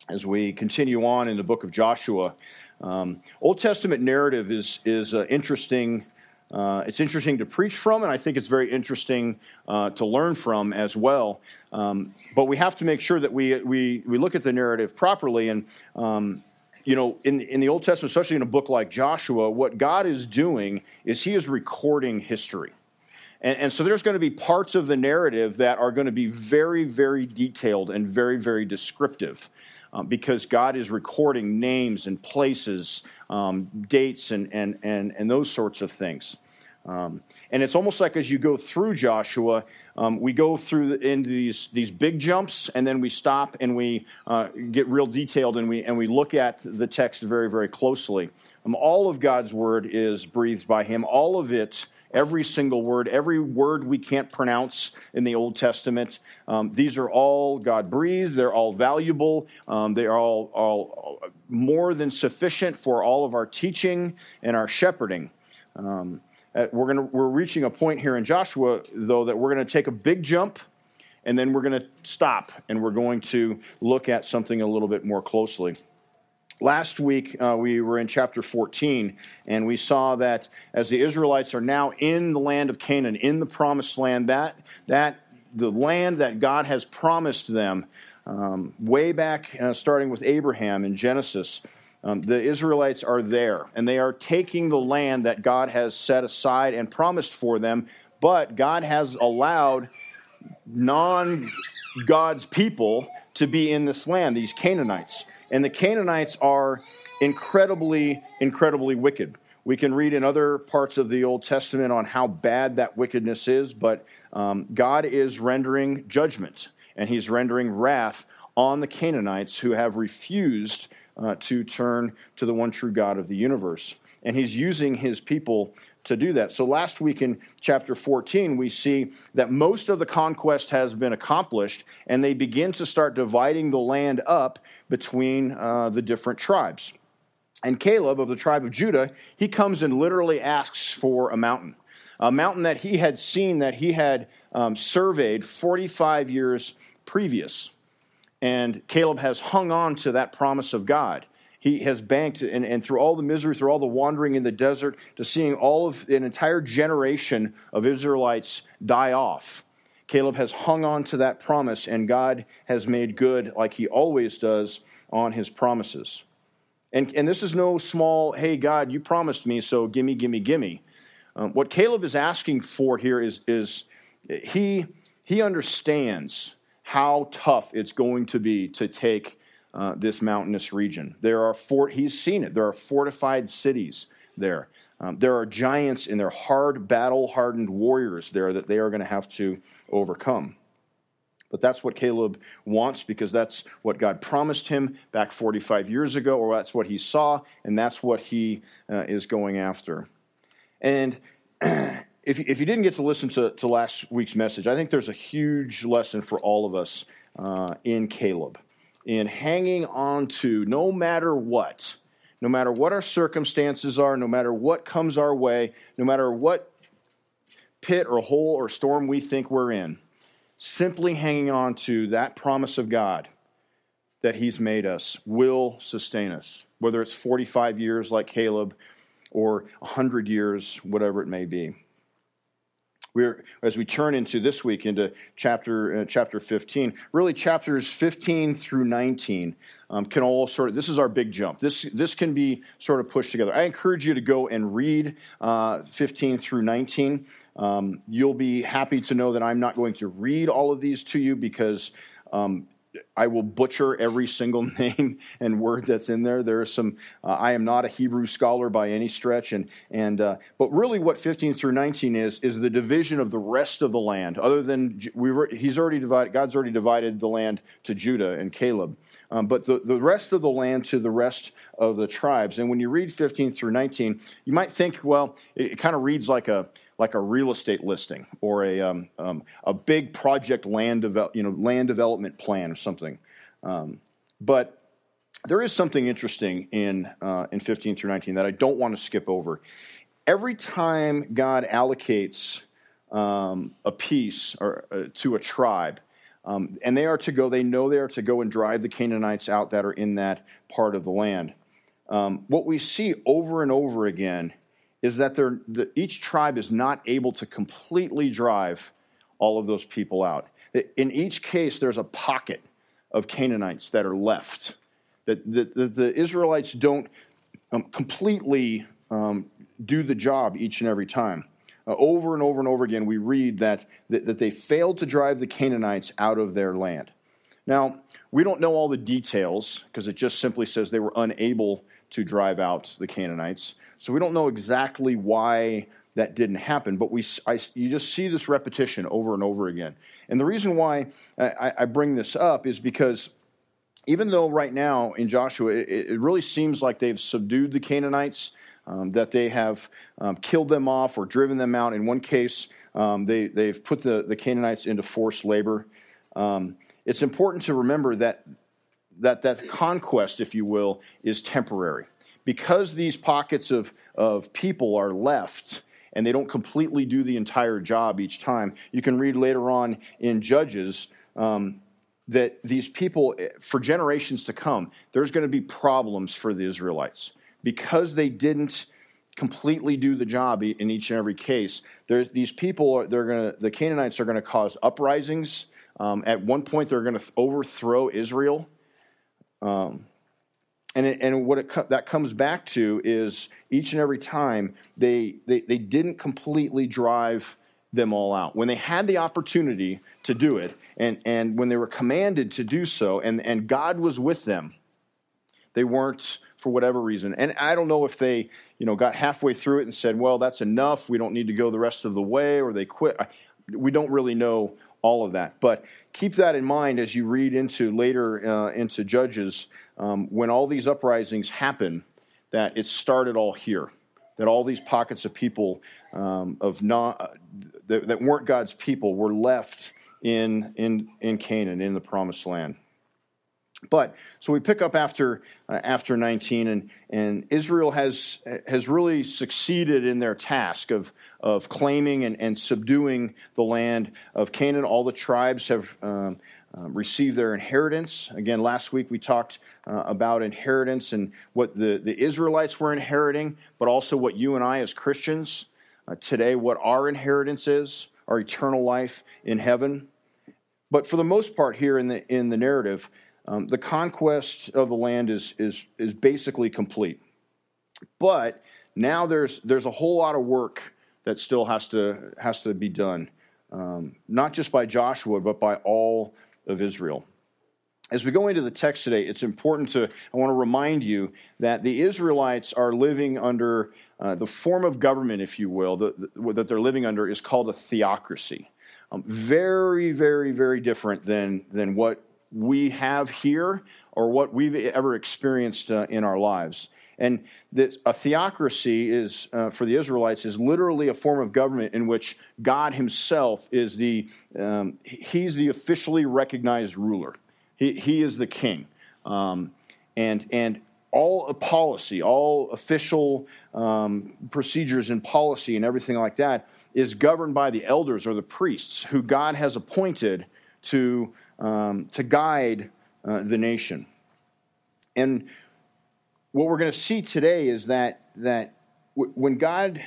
as we continue on in the book of Joshua. Old Testament narrative is interesting. It's interesting to preach from, and I think it's very interesting to learn from as well. But we have to make sure that we look at the narrative properly. And in the Old Testament, especially in a book like Joshua, what God is doing is He is recording history. And so there's going to be parts of the narrative that are going to be very, very detailed and very, very descriptive. Because God is recording names and places, dates, and those sorts of things. And it's almost like as you go through Joshua, we go through into these big jumps, and then we stop and we get real detailed, and we look at the text very, very closely. All of God's word is breathed by Him. All of it. Every single word, every word we can't pronounce in the Old Testament, these are all God-breathed. They're all valuable. They are all more than sufficient for all of our teaching and our shepherding. We're reaching a point here in Joshua, though, that we're going to take a big jump, and then we're going to stop, and we're going to look at something a little bit more closely. Last week, we were in chapter 14, and we saw that as the Israelites are now in the land of Canaan, in the promised land, that the land that God has promised them way back, starting with Abraham in Genesis, the Israelites are there, and they are taking the land that God has set aside and promised for them, but God has allowed non-God's people to be in this land, these Canaanites. And the Canaanites are incredibly, incredibly wicked. We can read in other parts of the Old Testament on how bad that wickedness is, but God is rendering judgment, and He's rendering wrath on the Canaanites who have refused to turn to the one true God of the universe. And He's using His people to do that. So last week in chapter 14, we see that most of the conquest has been accomplished, and they begin to start dividing the land up between the different tribes. And Caleb of the tribe of Judah, he comes and literally asks for a mountain that he had seen, that he had surveyed 45 years previous. And Caleb has hung on to that promise of God. He has banked, and through all the misery, through all the wandering in the desert, to seeing all of an entire generation of Israelites die off, Caleb has hung on to that promise, and God has made good, like He always does, on His promises. And this is no small, hey, God, you promised me, so gimme, gimme, gimme. What Caleb is asking for here is he understands how tough it's going to be to take this mountainous region. He's seen it. There are fortified cities there. There are giants and there are battle-hardened warriors there that they are going to have to overcome. But that's what Caleb wants, because that's what God promised him back 45 years ago, or that's what he saw, and that's what he is going after. And if you didn't get to listen to last week's message, I think there's a huge lesson for all of us in Caleb, in hanging on to no matter what our circumstances are, no matter what comes our way, no matter what pit or hole or storm we think we're in, simply hanging on to that promise of God that He's made us will sustain us, whether it's 45 years like Caleb or 100 years, whatever it may be. As we turn into this week, into chapter 15, really chapters 15 through 19 can all this is our big jump. This can be sort of pushed together. I encourage you to go and read 15 through 19. You'll be happy to know that I'm not going to read all of these to you, because I will butcher every single name and word that's in there. There are some. I am not a Hebrew scholar by any stretch, but really, what 15 through 19 is the division of the rest of the land. Other than God's already divided the land to Judah and Caleb, but the rest of the land to the rest of the tribes. And when you read 15 through 19, you might think, well, it kind of reads like a real estate listing or a big project land development plan or something. But there is something interesting in 15 through 19 that I don't want to skip over. Every time God allocates a piece to a tribe, And they are to go, they know they are to go and drive the Canaanites out that are in that part of the land. What we see over and over again is that each tribe is not able to completely drive all of those people out. In each case, there's a pocket of Canaanites that are left. That the Israelites don't completely do the job each and every time. Over and over and over again, we read that they failed to drive the Canaanites out of their land. Now, we don't know all the details because it just simply says they were unable to drive out the Canaanites. So we don't know exactly why that didn't happen, but you just see this repetition over and over again. And the reason why I bring this up is because even though right now in Joshua, it really seems like they've subdued the Canaanites, that they have killed them off or driven them out. In one case, they've put the Canaanites into forced labor. It's important to remember that conquest, if you will, is temporary. Because these pockets of people are left and they don't completely do the entire job each time, you can read later on in Judges that these people, for generations to come, there's going to be problems for the Israelites. Because they didn't completely do the job in each and every case, these people, the Canaanites are going to cause uprisings. At one point, they're going to overthrow Israel. And what that comes back to is each and every time they didn't completely drive them all out. When they had the opportunity to do it, and when they were commanded to do so, and God was with them, they weren't, for whatever reason. And I don't know if they, got halfway through it and said, well, that's enough, we don't need to go the rest of the way, or they quit. We don't really know all of that. But keep that in mind as you read later into Judges, when all these uprisings happen, that it started all here. That all these pockets of people that weren't God's people were left in Canaan, in the Promised Land. But so we pick up after 19, and Israel has really succeeded in their task of claiming and subduing the land of Canaan. All the tribes have received their inheritance. Again, last week we talked about inheritance and what the Israelites were inheriting, but also what you and I as Christians today, what our inheritance is, our eternal life in heaven. But for the most part here in the narrative, the conquest of the land is basically complete. But now there's a whole lot of work that still has to be done, not just by Joshua, but by all of Israel. As we go into the text today, it's important I want to remind you that the Israelites are living under the form of government, if you will, that they're living under is called a theocracy. Very, very, very different than what we have here or what we've ever experienced in our lives. And a theocracy is, for the Israelites, is literally a form of government in which God himself is he's the officially recognized ruler. He is the king. And all policy, all official procedures and policy and everything like that is governed by the elders or the priests who God has appointed to guide the nation. And what we're going to see today is that when God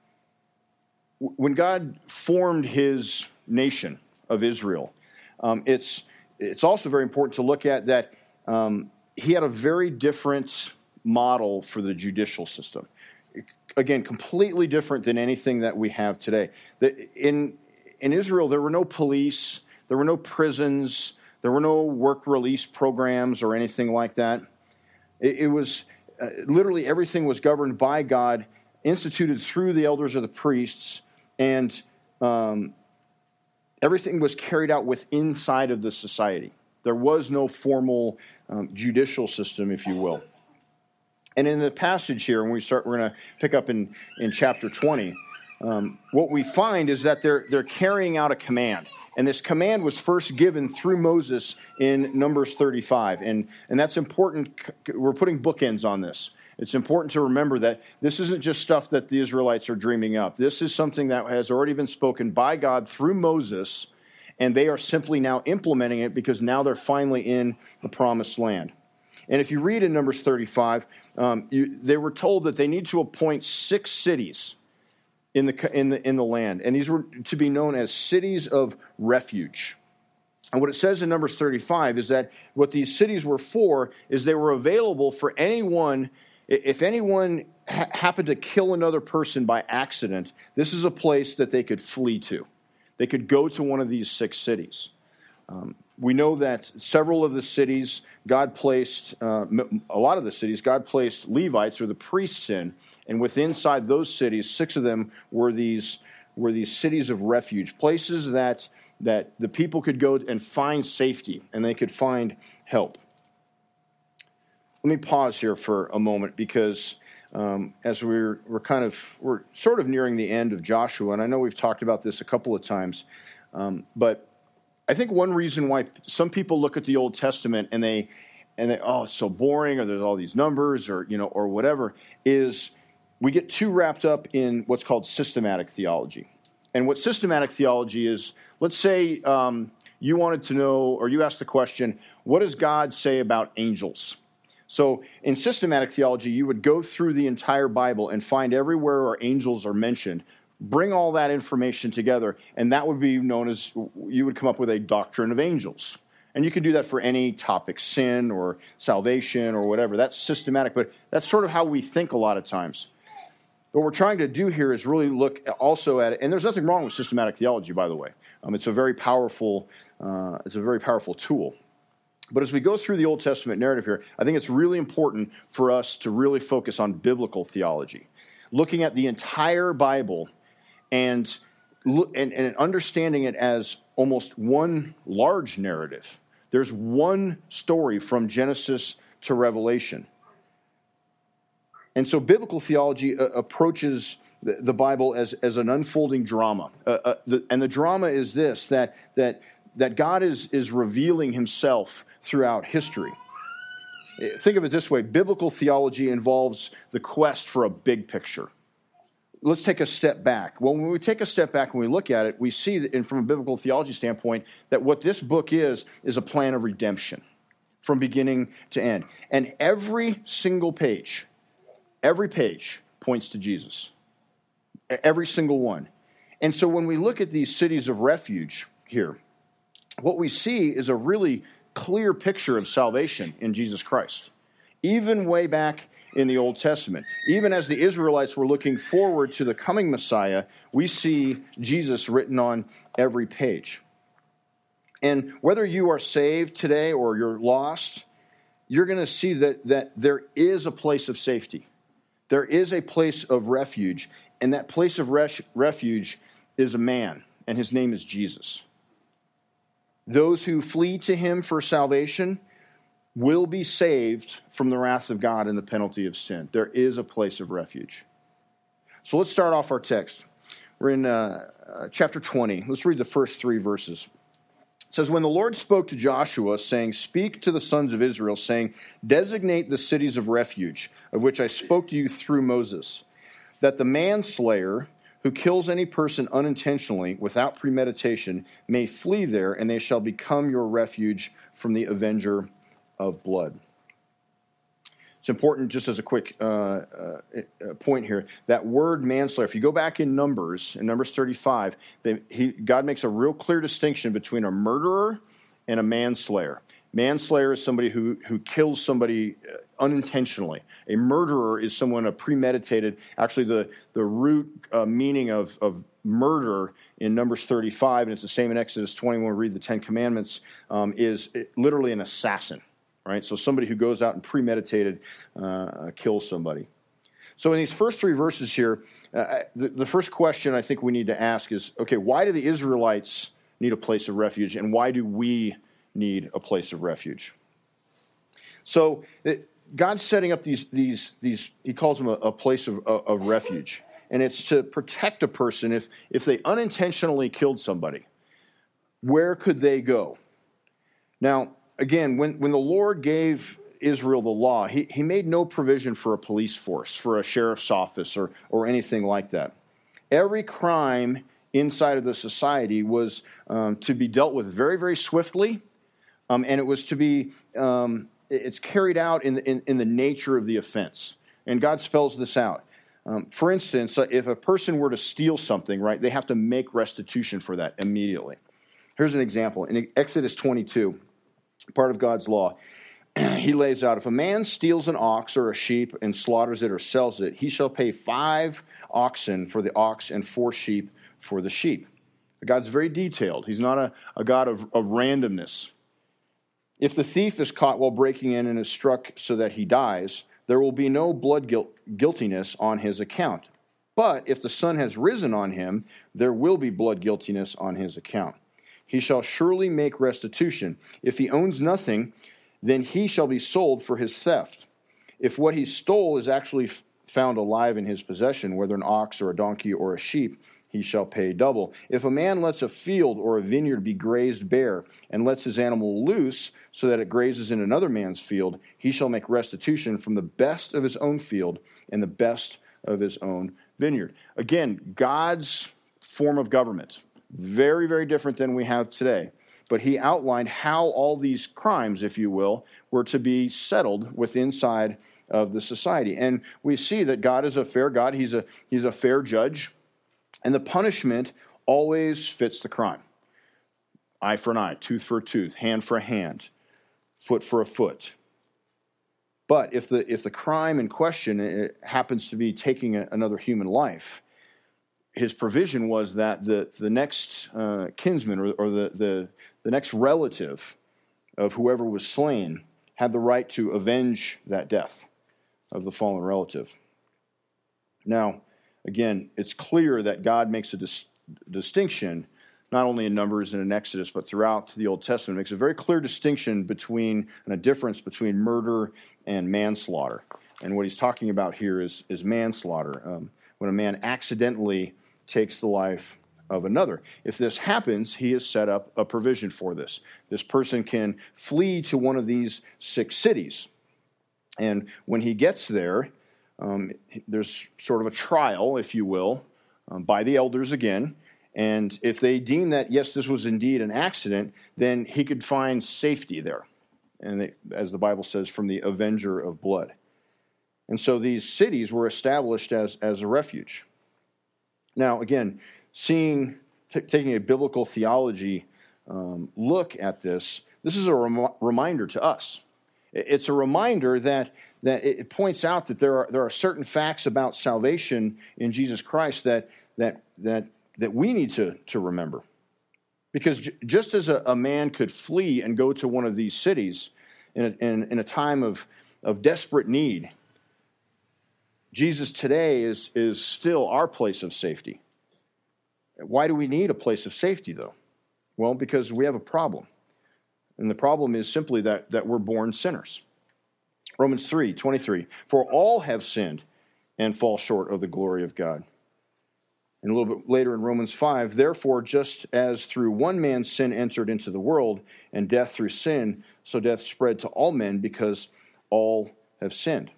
formed his nation of Israel, it's also very important to look at that he had a very different model for the judicial system. Again, completely different than anything that we have today. In Israel, there were no police, there were no prisons, there were no work release programs or anything like that. It was literally everything was governed by God, instituted through the elders or the priests, and everything was carried out inside of the society. There was no formal judicial system, if you will. And in the passage here, when we're going to pick up in chapter 20, what we find is that they're carrying out a command. And this command was first given through Moses in Numbers 35. And that's important. We're putting bookends on this. It's important to remember that this isn't just stuff that the Israelites are dreaming up. This is something that has already been spoken by God through Moses. and they are simply now implementing it because now they're finally in the promised land. And if you read in Numbers 35, they were told that they need to appoint 6 cities in the land, and these were to be known as cities of refuge. And what it says in Numbers 35 is that what these cities were for is they were available for anyone. If anyone happened to kill another person by accident, this is a place that they could flee to. They could go to one of these 6 cities. We know that several of the cities, God placed, a lot of the cities, God placed Levites or the priests in, and inside those cities, 6 of them were these cities of refuge, places that the people could go and find safety, and they could find help. Let me pause here for a moment because as we're sort of nearing the end of Joshua, and I know we've talked about this a couple of times, but I think one reason why some people look at the Old Testament and they it's so boring, or there's all these numbers, or or whatever, is we get too wrapped up in what's called systematic theology. And what systematic theology is, let's say you wanted to know, or you asked the question, what does God say about angels? So in systematic theology, you would go through the entire Bible and find everywhere where angels are mentioned, bring all that information together, and that would be known as, you would come up with a doctrine of angels. And you can do that for any topic, sin or salvation or whatever. That's systematic, but that's sort of how we think a lot of times. What we're trying to do here is really look also at it, and there's nothing wrong with systematic theology, by the way. It's a very powerful tool. But as we go through the Old Testament narrative here, I think it's really important for us to really focus on biblical theology, looking at the entire Bible and understanding it as almost one large narrative. There's one story from Genesis to Revelation. And so biblical theology approaches the Bible as an unfolding drama. And the drama is this, that God is revealing himself throughout history. Think of it this way. Biblical theology involves the quest for a big picture. Let's take a step back. Well, when we take a step back and we look at it, we see that, and from a biblical theology standpoint, that what this book is a plan of redemption from beginning to end. And every single page, points to Jesus. Every single one. And so when we look at these cities of refuge here, what we see is a really clear picture of salvation in Jesus Christ. Even way back in the Old Testament, even as the Israelites were looking forward to the coming Messiah, we see Jesus written on every page. And whether you are saved today or you're lost, you're going to see that there is a place of safety. There is a place of refuge, and that place of refuge is a man, and his name is Jesus. Those who flee to him for salvation will be saved from the wrath of God and the penalty of sin. There is a place of refuge. So let's start off our text. We're in chapter 20. Let's read the first 3 verses. It says, "When the Lord spoke to Joshua, saying, 'Speak to the sons of Israel, saying, designate the cities of refuge, of which I spoke to you through Moses, that the manslayer who kills any person unintentionally without premeditation may flee there, and they shall become your refuge from the avenger of blood.'" It's important, just as a quick point here, that word manslayer, if you go back in Numbers 35, God makes a real clear distinction between a murderer and a manslayer. Manslayer is somebody who kills somebody unintentionally. A murderer is someone, a premeditated. Actually, the root meaning of murder in Numbers 35, and it's the same in Exodus 20 when we read the 10 Commandments, is literally an assassin. Right? So somebody who goes out and premeditated kills somebody. So in these first 3 verses here, the first question I think we need to ask is, okay, why do the Israelites need a place of refuge, and why do we need a place of refuge? So God's setting up these he calls them a place of refuge, and it's to protect a person if they unintentionally killed somebody. Where could they go? Now, again, when the Lord gave Israel the law, he made no provision for a police force, for a sheriff's office, or anything like that. Every crime inside of the society was to be dealt with very, very swiftly, and it was to be, it's carried out in the nature of the offense. And God spells this out. For instance, if a person were to steal something, right, they have to make restitution for that immediately. Here's an example. In Exodus 22, part of God's law, he lays out, if a man steals an ox or a sheep and slaughters it or sells it, he shall pay 5 oxen for the ox and 4 sheep for the sheep. God's very detailed. He's not a God of randomness. If the thief is caught while breaking in and is struck so that he dies, there will be no blood guiltiness on his account. But if the sun has risen on him, there will be blood guiltiness on his account. He shall surely make restitution. If he owns nothing, then he shall be sold for his theft. If what he stole is actually found alive in his possession, whether an ox or a donkey or a sheep, he shall pay double. If a man lets a field or a vineyard be grazed bare and lets his animal loose so that it grazes in another man's field, he shall make restitution from the best of his own field and the best of his own vineyard. Again, God's form of government, very, very different than we have today. But he outlined how all these crimes, if you will, were to be settled inside of the society. And we see that God is a fair God. He's a fair judge. And the punishment always fits the crime. Eye for an eye, tooth for a tooth, hand for a hand, foot for a foot. But if the crime in question happens to be taking another human life, his provision was that the next kinsman or the next relative of whoever was slain had the right to avenge that death of the fallen relative. Now, again, it's clear that God makes a distinction, not only in Numbers and in Exodus, but throughout the Old Testament, makes a very clear distinction and a difference between murder and manslaughter. And what he's talking about here is manslaughter, when a man accidentally takes the life of another. If this happens, he has set up a provision for this. This person can flee to one of these 6 cities. And when he gets there, there's sort of a trial, if you will, by the elders again. And if they deem that, yes, this was indeed an accident, then he could find safety there. And as the Bible says, from the avenger of blood. And so these cities were established as a refuge. Now, again, taking a biblical theology look at this is a reminder to us. It's a reminder that it points out that there are certain facts about salvation in Jesus Christ that we need to remember. Because just as a man could flee and go to one of these cities in a time of desperate need, Jesus today is still our place of safety. Why do we need a place of safety, though? Well, because we have a problem. And the problem is simply that we're born sinners. Romans 3:23, for all have sinned and fall short of the glory of God. And a little bit later in Romans 5, therefore, just as through one man's sin entered into the world, and death through sin, so death spread to all men because all have sinned.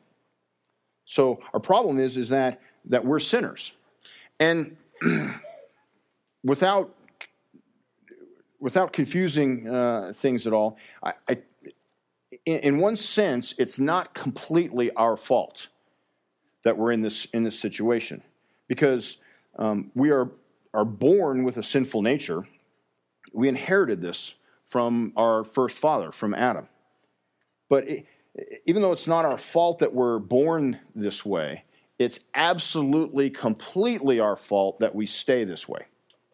So our problem is that we're sinners. And without confusing things at all, in one sense, it's not completely our fault that we're in this situation, because we are born with a sinful nature. We inherited this from our first father, from Adam. But even though it's not our fault that we're born this way, it's absolutely, completely our fault that we stay this way.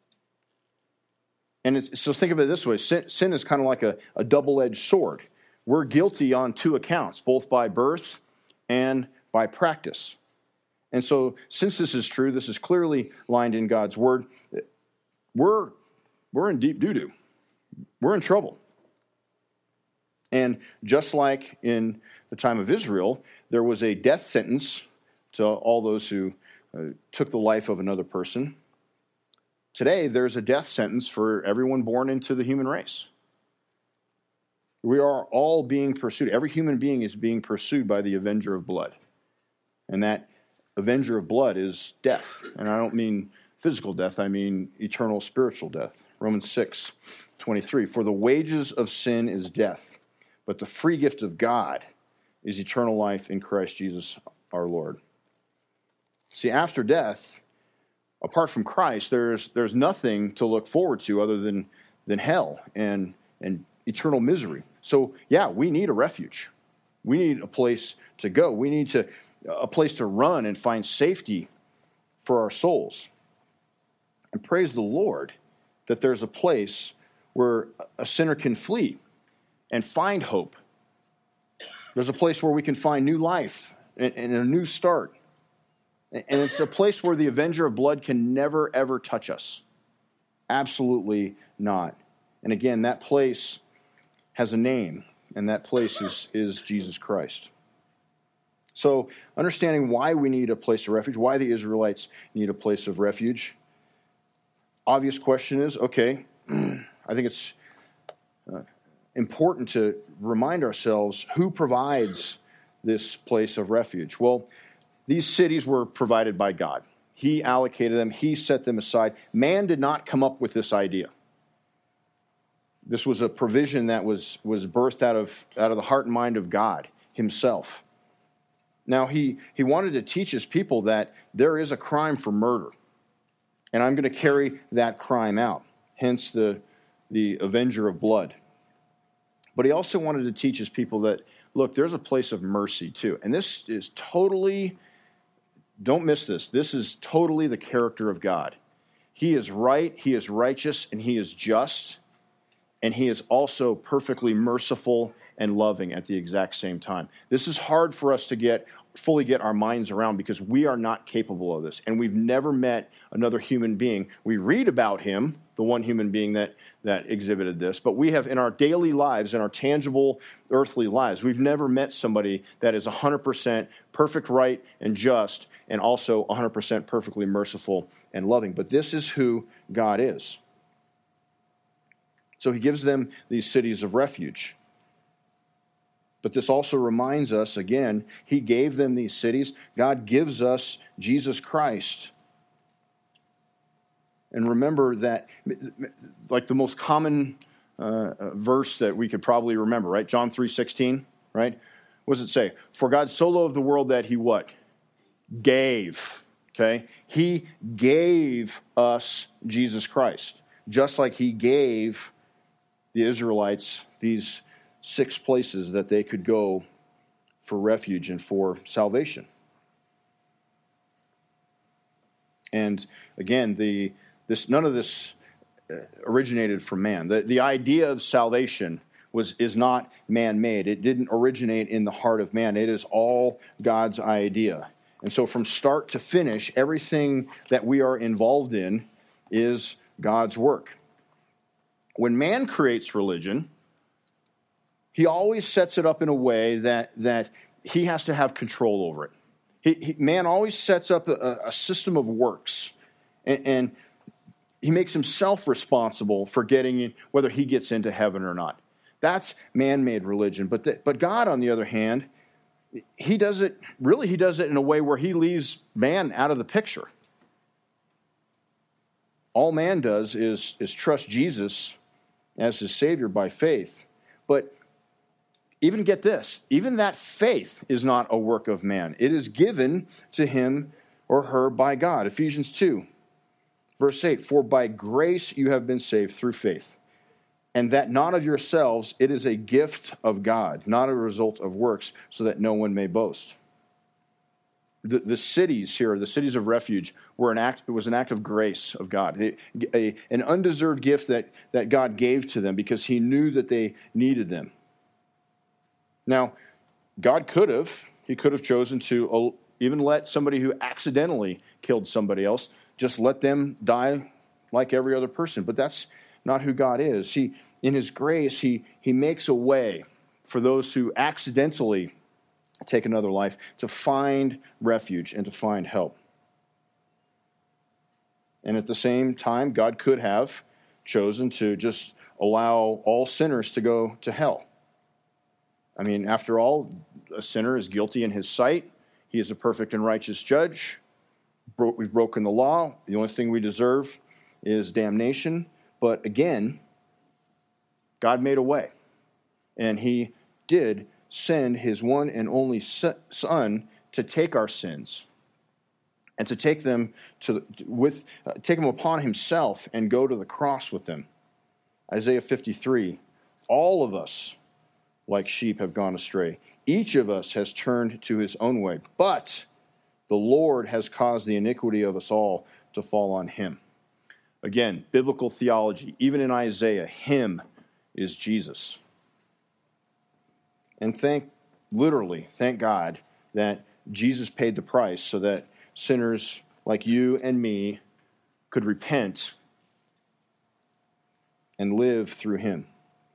And so think of it this way. Sin is kind of like a double-edged sword. We're guilty on 2 accounts, both by birth and by practice. And so since this is true, this is clearly lined in God's word, we're in deep doo-doo. We're in trouble. And just like in the time of Israel, there was a death sentence to all those who took the life of another person. Today, there's a death sentence for everyone born into the human race. We are all being pursued. Every human being is being pursued by the avenger of blood. And that avenger of blood is death. And I don't mean physical death, I mean eternal spiritual death. Romans 6:23. For the wages of sin is death, but the free gift of God is eternal life in Christ Jesus our Lord. See, after death, apart from Christ, there's nothing to look forward to other than hell and eternal misery. So, yeah, we need a refuge. We need a place to go. We need a place to run and find safety for our souls. And praise the Lord that there's a place where a sinner can flee and find hope. There's a place where we can find new life and a new start. And it's a place where the avenger of blood can never, ever touch us. Absolutely not. And again, that place has a name, and that place is Jesus Christ. So understanding why we need a place of refuge, why the Israelites need a place of refuge, obvious question is, okay, I think it's important to remind ourselves who provides this place of refuge. Well, these cities were provided by God. He allocated them. He set them aside. Man did not come up with this idea. This was a provision that was birthed out of the heart and mind of God himself. Now, he wanted to teach his people that there is a crime for murder, and I'm going to carry that crime out, hence the avenger of blood. But he also wanted to teach his people that, look, there's a place of mercy too. And this is totally, don't miss this, this is totally the character of God. He is right, he is righteous, and he is just, and he is also perfectly merciful and loving at the exact same time. This is hard for us to fully get our minds around because we are not capable of this, and we've never met another human being. We read about him, the one human being that exhibited this, but we have in our daily lives, in our tangible earthly lives, we've never met somebody that is 100% perfect, right, and just, and also 100% perfectly merciful and loving. But this is who God is. So he gives them these cities of refuge. But this also reminds us, again, he gave them these cities. God gives us Jesus Christ. And remember that, like the most common verse that we could probably remember, right? John 3:16, right? What does it say? For God so loved the world that he what? Gave, okay? He gave us Jesus Christ, just like he gave the Israelites these 6 places that they could go for refuge and for salvation. And again, none of this originated from man. The idea of salvation is not man-made. It didn't originate in the heart of man. It is all God's idea. And so from start to finish, everything that we are involved in is God's work. When man creates religion, he always sets it up in a way that he has to have control over it. Man always sets up a system of works, and he makes himself responsible for whether he gets into heaven or not. That's man-made religion. But God, on the other hand, he does it in a way where he leaves man out of the picture. All man does is trust Jesus as his Savior by faith. But even get this, even that faith is not a work of man. It is given to him or her by God. Ephesians 2, verse 8, for by grace you have been saved through faith, and that not of yourselves, it is a gift of God, not a result of works, so that no one may boast. The cities here, the cities of refuge, it was an act of grace of God, an undeserved gift that God gave to them because he knew that they needed them. Now, God could have chosen to even let somebody who accidentally killed somebody else, just let them die like every other person. But that's not who God is. In his grace, he makes a way for those who accidentally take another life to find refuge and to find help. And at the same time, God could have chosen to just allow all sinners to go to hell. I mean, after all, a sinner is guilty in his sight. He is a perfect and righteous judge. We've broken the law. The only thing we deserve is damnation. But again, God made a way. And he did send his one and only Son to take our sins and to take them take them upon himself and go to the cross with them. Isaiah 53, all of us, like sheep, have gone astray. Each of us has turned to his own way, but the Lord has caused the iniquity of us all to fall on him. Again, biblical theology, even in Isaiah, him is Jesus. And thank God that Jesus paid the price so that sinners like you and me could repent and live through him.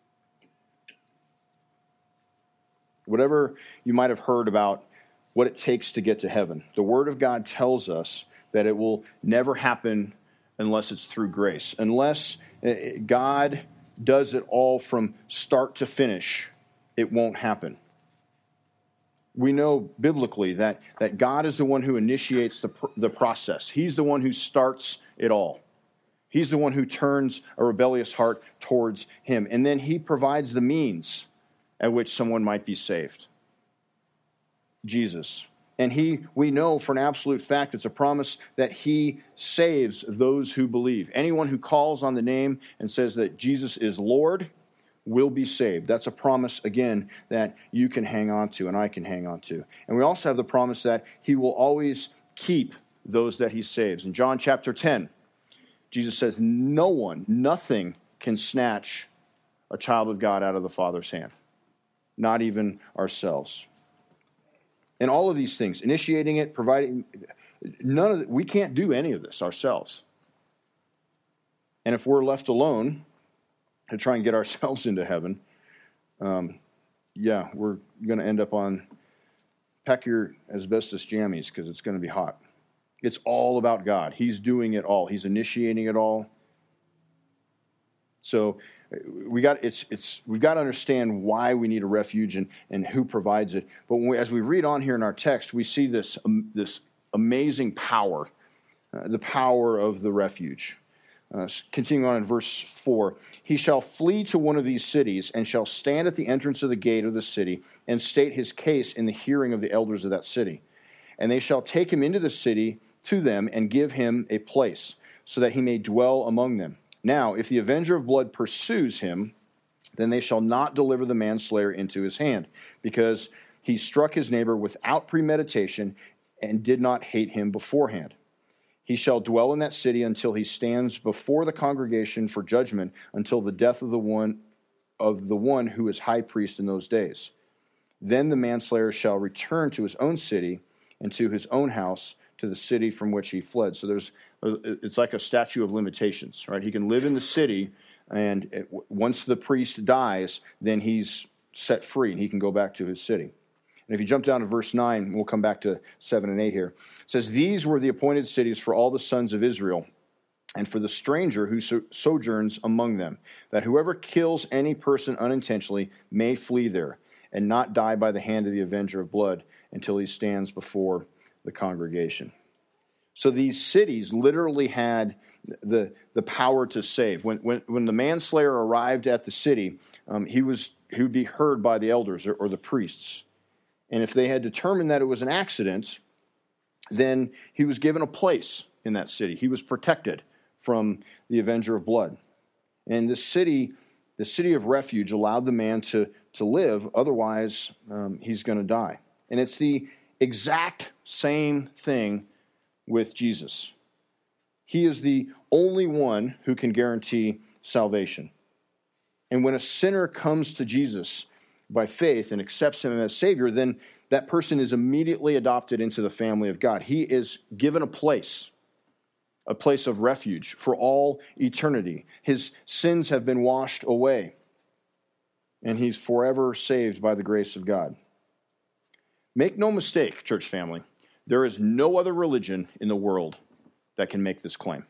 Whatever you might have heard about what it takes to get to heaven, the Word of God tells us that it will never happen unless it's through grace. Unless God does it all from start to finish, it won't happen. We know biblically that God is the one who initiates the process. He's the one who starts it all. He's the one who turns a rebellious heart towards him. And then he provides the means at which someone might be saved. Jesus. And we know for an absolute fact, it's a promise that he saves those who believe. Anyone who calls on the name and says that Jesus is Lord will be saved. That's a promise, again, that you can hang on to and I can hang on to. And we also have the promise that he will always keep those that he saves. In John chapter 10, Jesus says, nothing can snatch a child of God out of the Father's hand, not even ourselves. And all of these things, initiating it, providing, we can't do any of this ourselves. And if we're left alone to try and get ourselves into heaven, we're going to end up pack your asbestos jammies because it's going to be hot. It's all about God. He's doing it all. He's initiating it all. So we've got to understand why we need a refuge and who provides it. But as we read on here in our text, we see this amazing power, the power of the refuge. Continuing on in verse 4, he shall flee to one of these cities and shall stand at the entrance of the gate of the city and state his case in the hearing of the elders of that city. And they shall take him into the city to them and give him a place so that he may dwell among them. Now, if the avenger of blood pursues him, then they shall not deliver the manslayer into his hand, because he struck his neighbor without premeditation and did not hate him beforehand. He shall dwell in that city until he stands before the congregation for judgment, until the death of the one who is high priest in those days. Then the manslayer shall return to his own city and to his own house, to the city from which he fled. So it's like a statute of limitations, right? He can live in the city, and once the priest dies, then he's set free and he can go back to his city. And if you jump down to verse 9, we'll come back to 7 and 8 here. It says, these were the appointed cities for all the sons of Israel, and for the stranger who sojourns among them, that whoever kills any person unintentionally may flee there, and not die by the hand of the avenger of blood until he stands before the congregation. So these cities literally had the power to save. When the manslayer arrived at the city, he would be heard by the elders or the priests. And if they had determined that it was an accident, then he was given a place in that city. He was protected from the avenger of blood. And the city of refuge allowed the man to live, otherwise he's going to die. And it's the exact same thing with Jesus. He is the only one who can guarantee salvation. And when a sinner comes to Jesus by faith and accepts him as Savior, then that person is immediately adopted into the family of God. He is given a place of refuge for all eternity. His sins have been washed away, and he's forever saved by the grace of God. Make no mistake, church family, there is no other religion in the world that can make this claim.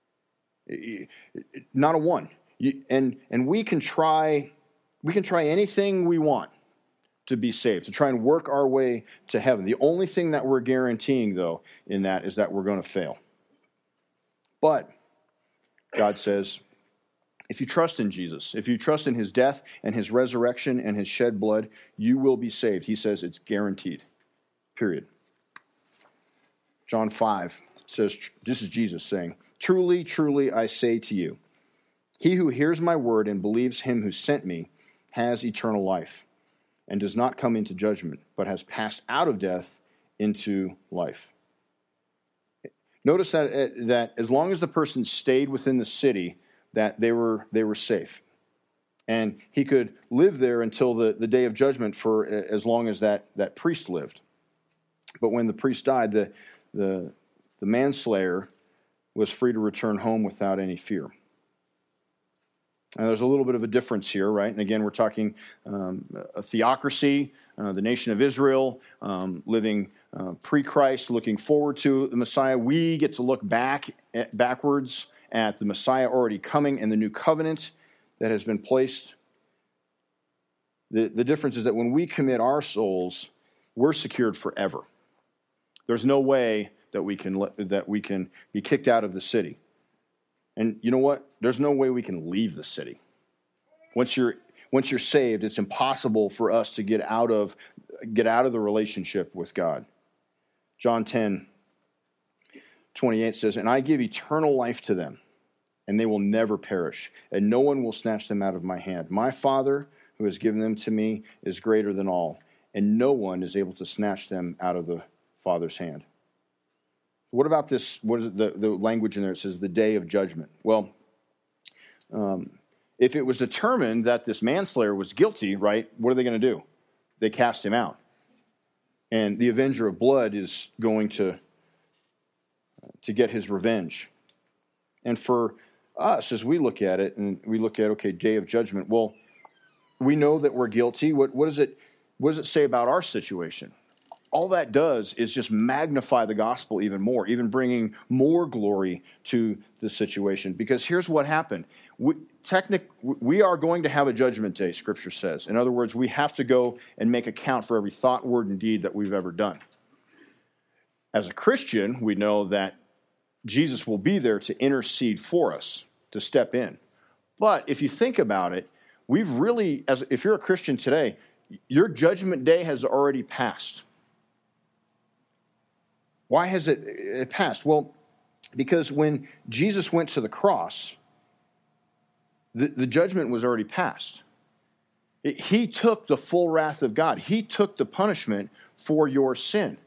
Not a one. And we can try anything we want to be saved, to try and work our way to heaven. The only thing that we're guaranteeing, though, in that is that we're going to fail. But God says, if you trust in Jesus, if you trust in his death and his resurrection and his shed blood, you will be saved. He says it's guaranteed. Period. John 5 says, this is Jesus saying, "Truly, truly, I say to you, he who hears my word and believes him who sent me has eternal life and does not come into judgment, but has passed out of death into life." Notice that as long as the person stayed within the city, that they were safe. And he could live there until the day of judgment for as long as that priest lived. But when the priest died, the manslayer was free to return home without any fear. And there's a little bit of a difference here, right? And again, we're talking a theocracy, the nation of Israel, living pre-Christ, looking forward to the Messiah. We get to look backwards at the Messiah already coming and the new covenant that has been placed. The difference is that when we commit our souls, we're secured forever. There's no way that we can be kicked out of the city. And you know what? There's no way we can leave the city. Once you're saved, it's impossible for us to get out of the relationship with God. John 10:28 says, "And I give eternal life to them, and they will never perish, and no one will snatch them out of my hand. My Father, who has given them to me, is greater than all, and no one is able to snatch them out of the Father's hand." What about this? What is the language in there? It says the day of judgment. Well, if it was determined that this manslayer was guilty, right, what are they going to do? They cast him out. And the avenger of blood is going to get his revenge. And for us, as we look at it, and we look at, okay, day of judgment, well, we know that we're guilty. What does it say about our situation? All that does is just magnify the gospel even more, even bringing more glory to the situation. Because here's what happened. We are going to have a judgment day, Scripture says. In other words, we have to go and make account for every thought, word, and deed that we've ever done. As a Christian, we know that Jesus will be there to intercede for us, to step in. But if you think about it, if you're a Christian today, your judgment day has already passed. Why has it passed? Well, because when Jesus went to the cross, the judgment was already passed. He took the full wrath of God. He took the punishment for your sin.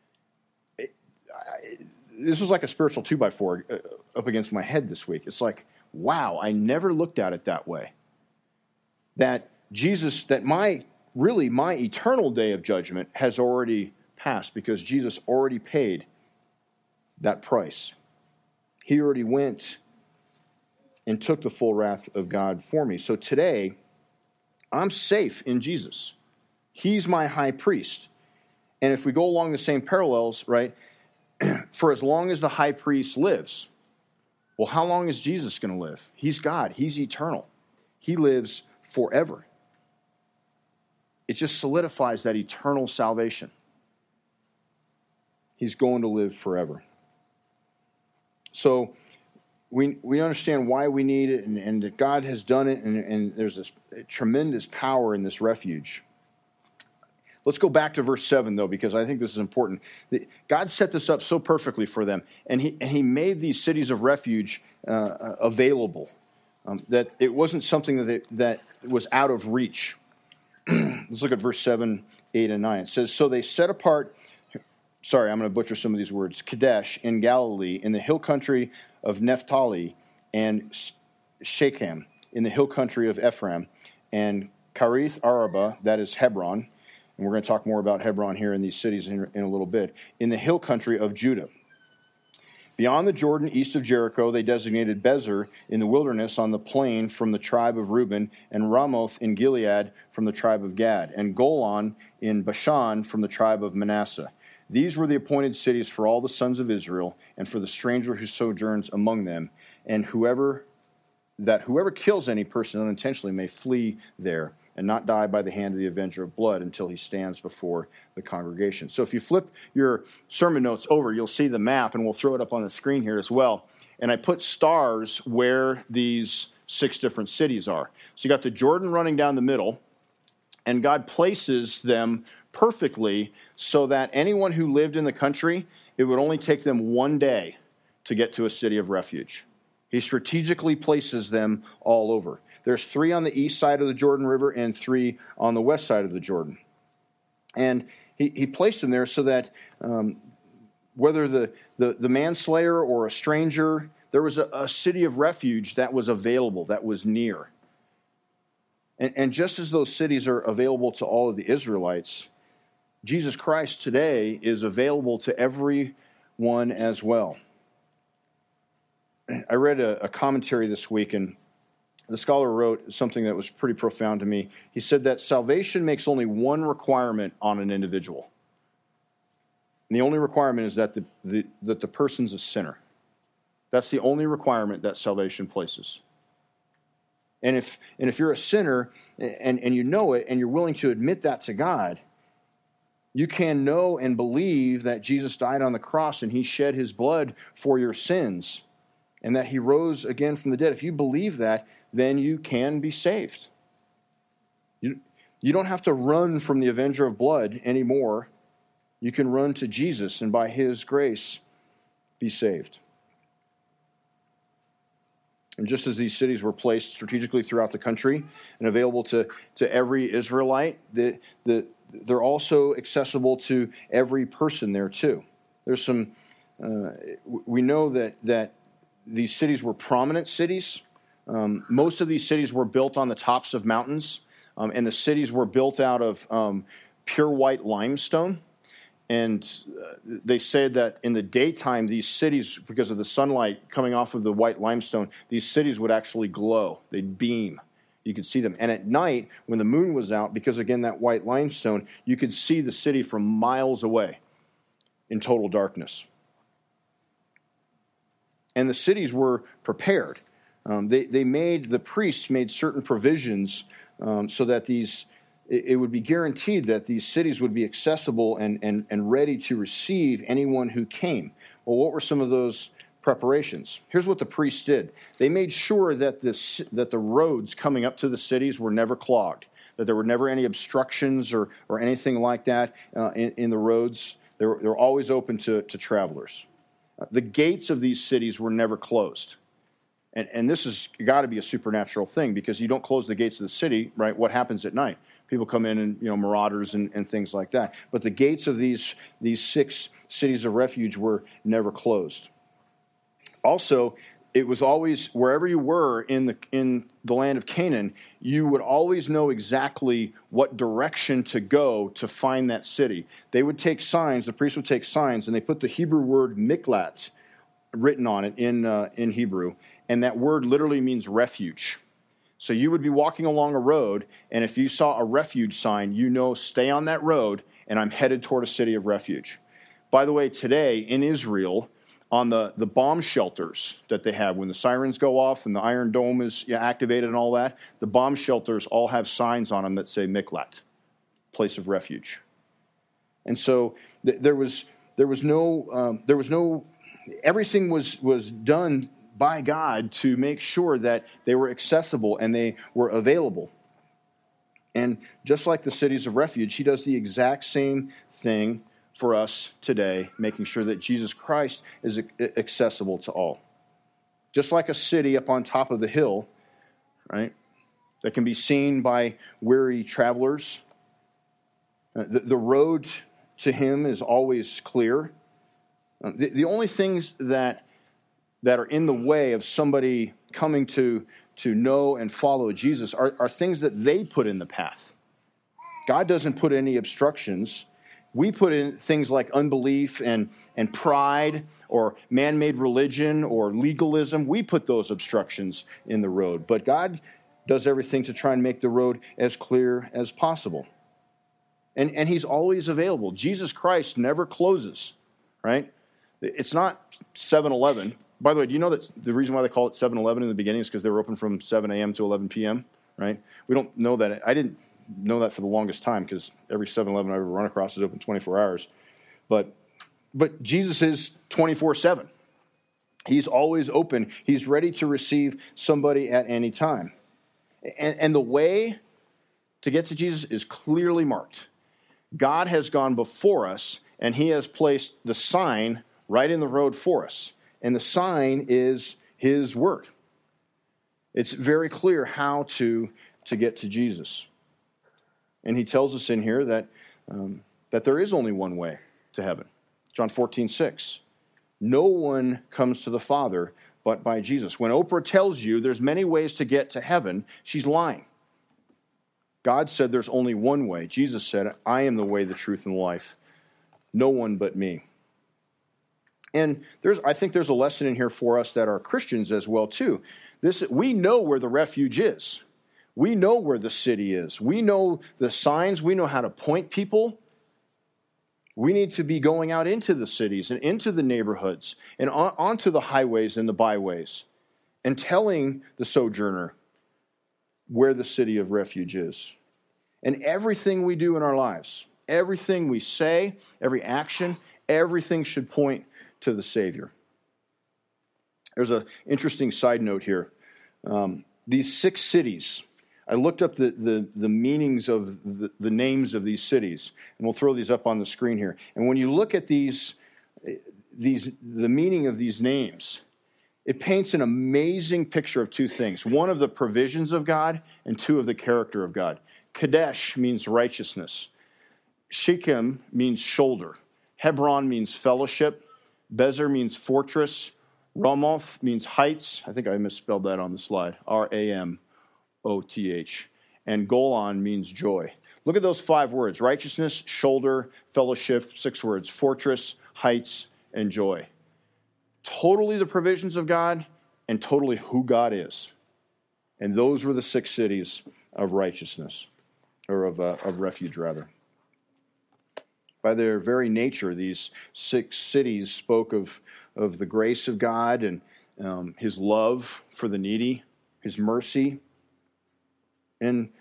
This was like a spiritual 2x4 up against my head this week. It's like, wow, I never looked at it that way. That my eternal day of judgment has already passed because Jesus already paid that price. He already went and took the full wrath of God for me. So today, I'm safe in Jesus. He's my high priest. And if we go along the same parallels, right, for as long as the high priest lives, well, how long is Jesus going to live? He's God. He's eternal. He lives forever. It just solidifies that eternal salvation. He's going to live forever. So we understand why we need it and that God has done it, and there's this tremendous power in this refuge. Let's go back to verse 7, though, because I think this is important. God set this up so perfectly for them, and he made these cities of refuge available, that it wasn't something that was out of reach. Let's look at verse 7, 8, and 9. It says, "So they set apart..." Sorry, I'm going to butcher some of these words. "Kadesh in Galilee, in the hill country of Naphtali, and Shechem in the hill country of Ephraim, and Karith Araba, that is Hebron," and we're going to talk more about Hebron here in these cities in a little bit, "in the hill country of Judah. Beyond the Jordan, east of Jericho, they designated Bezer in the wilderness on the plain from the tribe of Reuben, and Ramoth in Gilead from the tribe of Gad, and Golan in Bashan from the tribe of Manasseh. These were the appointed cities for all the sons of Israel, and for the stranger who sojourns among them, and whoever kills any person unintentionally may flee there, and not die by the hand of the avenger of blood until he stands before the congregation. So if you flip your sermon notes over, you'll see the map, and we'll throw it up on the screen here as well. And I put stars where these 6 different cities are. So you got the Jordan running down the middle, and God places them perfectly so that anyone who lived in the country, it would only take them 1 day to get to a city of refuge. He strategically places them all over. There's 3 on the east side of the Jordan River and 3 on the west side of the Jordan. And he placed them there so that whether the manslayer or a stranger, there was a city of refuge that was available, that was near. And just as those cities are available to all of the Israelites, Jesus Christ today is available to everyone as well. I read a commentary this week, and the scholar wrote something that was pretty profound to me. He said that salvation makes only one requirement on an individual. And the only requirement is that the person's a sinner. That's the only requirement that salvation places. And if you're a sinner and you know it and you're willing to admit that to God, you can know and believe that Jesus died on the cross and he shed his blood for your sins and that he rose again from the dead. If you believe that, then you can be saved. You don't have to run from the avenger of blood anymore. You can run to Jesus and by his grace be saved. And just as these cities were placed strategically throughout the country and available to every Israelite, they're also accessible to every person there too. There's some, we know that these cities were prominent cities. Most of these cities were built on the tops of mountains, and the cities were built out of pure white limestone. And they said that in the daytime, these cities, because of the sunlight coming off of the white limestone, these cities would actually glow. They'd beam. You could see them. And at night, when the moon was out, because, again, that white limestone, you could see the city from miles away in total darkness. And the cities were prepared. The priests made certain provisions so that it would be guaranteed that these cities would be accessible and ready to receive anyone who came. Well, what were some of those preparations? Here's what the priests did. They made sure that the roads coming up to the cities were never clogged, that there were never any obstructions or anything like that in the roads. They were always open to travelers. The gates of these cities were never closed. And this has got to be a supernatural thing, because you don't close the gates of the city, right? What happens at night? People come in and, marauders and things like that. But the gates of these 6 cities of refuge were never closed. Also, it was always, wherever you were in the land of Canaan, you would always know exactly what direction to go to find that city. They would take signs, the priests would take signs, and they put the Hebrew word miklat written on it in Hebrew, and that word literally means refuge. So you would be walking along a road, and if you saw a refuge sign, stay on that road, and I'm headed toward a city of refuge. By the way, today in Israel, on the bomb shelters that they have, when the sirens go off and the Iron Dome is activated and all that, the bomb shelters all have signs on them that say Miklat, place of refuge. And so there was no everything was done by God to make sure that they were accessible and they were available. And just like the cities of refuge, he does the exact same thing for us today, making sure that Jesus Christ is accessible to all. Just like a city up on top of the hill, right, that can be seen by weary travelers. The road to him is always clear. The only things that are in the way of somebody coming to know and follow Jesus are things that they put in the path. God doesn't put any obstructions. We put in things like unbelief and pride or man-made religion or legalism. We put those obstructions in the road. But God does everything to try and make the road as clear as possible. And he's always available. Jesus Christ never closes, right? It's not 7-Eleven. By the way, do you know that the reason why they call it 7-Eleven in the beginning is because they were open from 7 a.m. to 11 p.m., right? We don't know that. I didn't know that for the longest time because every 7-Eleven I've ever run across is open 24 hours. But Jesus is 24/7. He's always open. He's ready to receive somebody at any time. And the way to get to Jesus is clearly marked. God has gone before us, and he has placed the sign right in the road for us. And the sign is his word. It's very clear how to get to Jesus. And he tells us in here that there is only one way to heaven. John 14:6. No one comes to the Father but by Jesus. When Oprah tells you there's many ways to get to heaven, she's lying. God said there's only one way. Jesus said, I am the way, the truth, and the life. No one but me. And I think there's a lesson in here for us that are Christians as well, too. We know where the refuge is. We know where the city is. We know the signs. We know how to point people. We need to be going out into the cities and into the neighborhoods and onto the highways and the byways and telling the sojourner where the city of refuge is. And everything we do in our lives, everything we say, every action, everything should point to the Savior. There's an interesting side note here. These 6 cities, I looked up the meanings of the names of these cities, and we'll throw these up on the screen here. And when you look at the meaning of these names, it paints an amazing picture of 2 things. One, of the provisions of God, and 2, of the character of God. Kadesh means righteousness. Shechem means shoulder. Hebron means fellowship. Bezer means fortress. Ramoth means heights. I think I misspelled that on the slide. Ramoth. And Golan means joy. Look at those 5 words. Righteousness, shoulder, fellowship, 6 words. Fortress, heights, and joy. Totally the provisions of God and totally who God is. And those were the 6 cities of righteousness, or of refuge, rather. By their very nature, these 6 cities spoke of the grace of God and his love for the needy, his mercy. And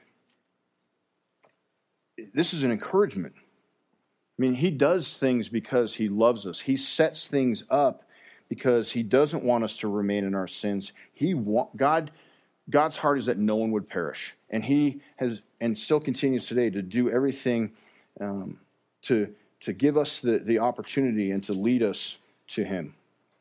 this is an encouragement. I mean, he does things because he loves us. He sets things up because he doesn't want us to remain in our sins. God's heart is that no one would perish. And he has, and still continues today, to do everything to give us the opportunity and to lead us to him.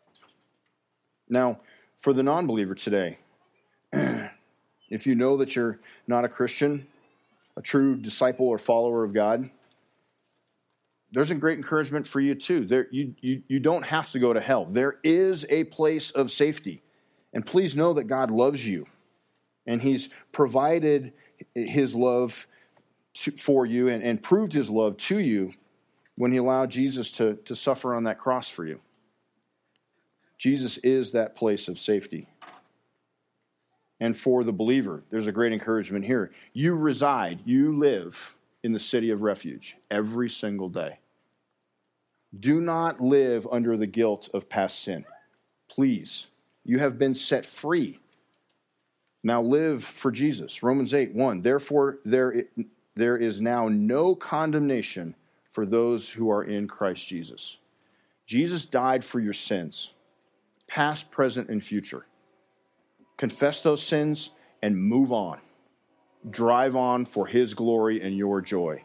Now, for the non-believer today, if you know that you're not a Christian, a true disciple or follower of God, there's a great encouragement for you too. You don't have to go to hell. There is a place of safety. And please know that God loves you. And he's provided his love for you and proved his love to you when he allowed Jesus to suffer on that cross for you. Jesus is that place of safety. And for the believer, there's a great encouragement here. You live in the city of refuge every single day. Do not live under the guilt of past sin. Please, you have been set free. Now live for Jesus. Romans 8:1. Therefore, there is now no condemnation for those who are in Christ Jesus. Jesus died for your sins, past, present, and future. Confess those sins and move on. Drive on for his glory and your joy.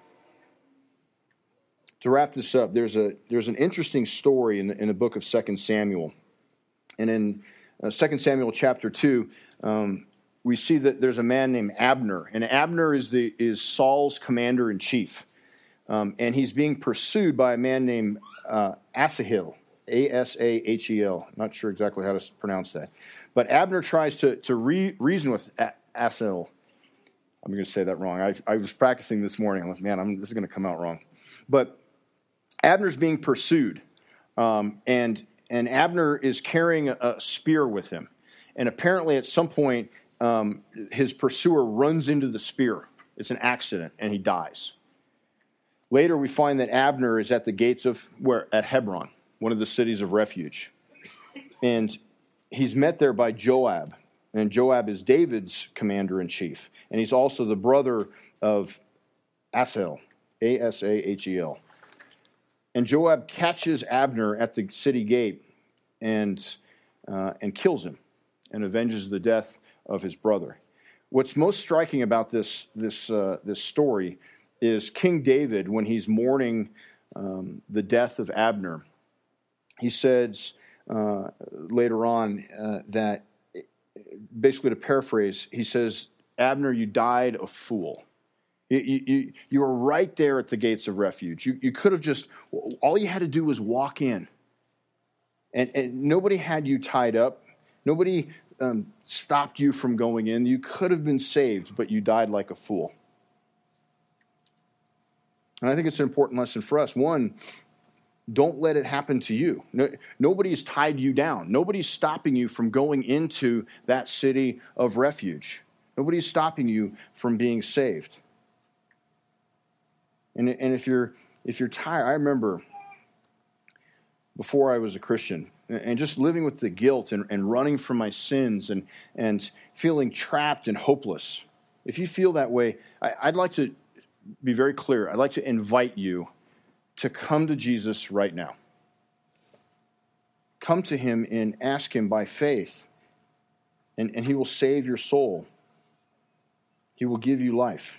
To wrap this up, there's an interesting story in the book of 2 Samuel. And in 2 Samuel chapter 2, we see that there's a man named Abner. And Abner is Saul's commander-in-chief. And he's being pursued by a man named Asahel. Asahel. Not sure exactly how to pronounce that. But Abner tries to reason with Asahel. I'm going to say that wrong. I was practicing this morning. I'm like, man, this is going to come out wrong. But Abner's being pursued. And Abner is carrying a spear with him. And apparently at some point, his pursuer runs into the spear. It's an accident, and he dies. Later, we find that Abner is at the gates at Hebron, one of the cities of refuge. And he's met there by Joab. And Joab is David's commander-in-chief. And he's also the brother of Asahel, Asahel. And Joab catches Abner at the city gate and kills him and avenges the death of his brother. What's most striking about this story is King David, when he's mourning the death of Abner, he says later on that, basically to paraphrase, he says, Abner, you died a fool. You were right there at the gates of refuge. You could have just, all you had to do was walk in. And nobody had you tied up. Nobody stopped you from going in. You could have been saved, but you died like a fool. And I think it's an important lesson for us. One, don't let it happen to you. Nobody's tied you down. Nobody's stopping you from going into that city of refuge. Nobody's stopping you from being saved. And if you're tired, I remember before I was a Christian, and just living with the guilt and running from my sins and feeling trapped and hopeless. If you feel that way, I'd like to be very clear. I'd like to invite you to come to Jesus right now. Come to him and ask him by faith, and he will save your soul. He will give you life.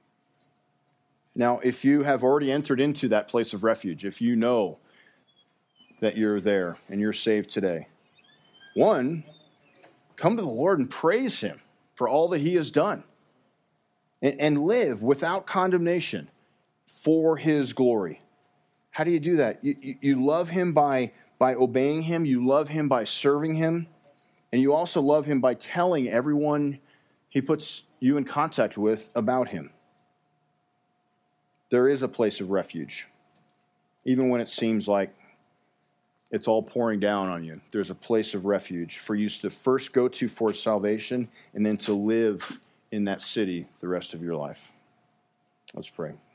Now, if you have already entered into that place of refuge, if you know that you're there and you're saved today, one, come to the Lord and praise him for all that he has done, and live without condemnation for his glory. How do you do that? You love him by obeying him. You love him by serving him. And you also love him by telling everyone he puts you in contact with about him. There is a place of refuge. Even when it seems like it's all pouring down on you, there's a place of refuge for you to first go to for salvation and then to live in that city the rest of your life. Let's pray.